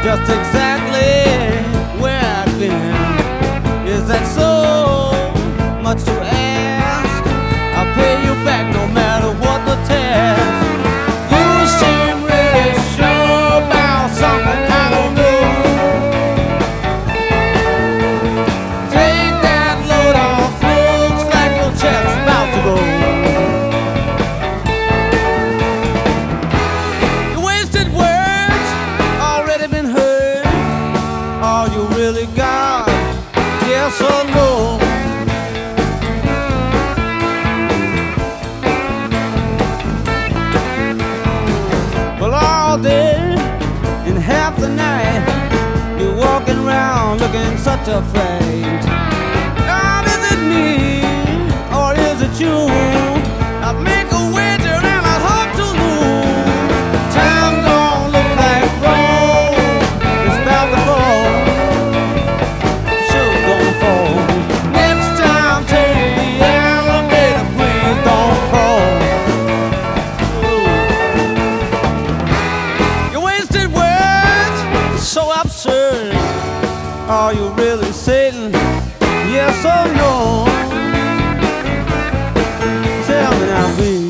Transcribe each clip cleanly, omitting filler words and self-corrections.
just exactly where I've been. Is that so much to ask? I'll pay you back no matter what the task. You seem really sure about something kind of new. Take that load off, looks like your chest's about to go. Your wasted words already been heard. All you really got, yes or no? Well, all day and half the night, you're walking around looking such a fright. God, is it me or is it you? I'd make a wager and I'd hope to lose. Time don't look like gold. It's about to fall. Sure gonna fall. Next time take the elevator, please don't crawl. Your wasted words are so absurd. Are you really Satan? Yes or no? Tell me now, baby.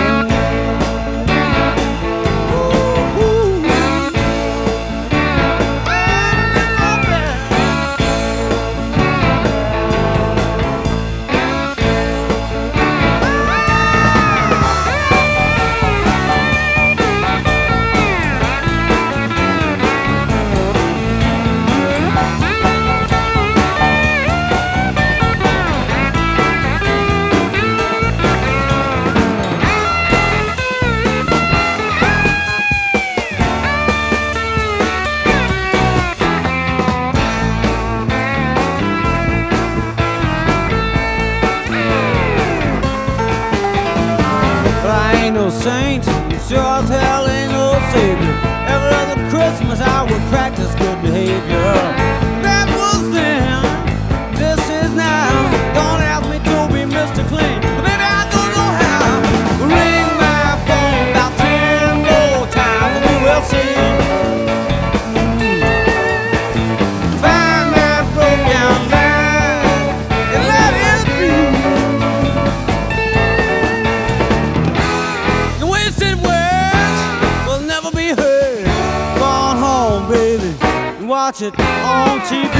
No saint, sure as hell ain't no savior. Every other Christmas I would practice good behavior. That was then, this is now. Don't ask me to be Mr. Clean, but maybe I don't know how. Ring my phone about 10 more times and we will see. Find that broke down line and let it be. Wasted words will never be heard. Go on home, baby, and watch it on TV.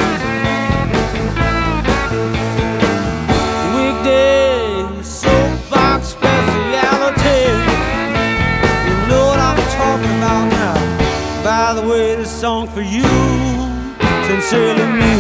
Weekday soapbox speciality. You know what I'm talking about now. By the way, this song for you, sincerely me.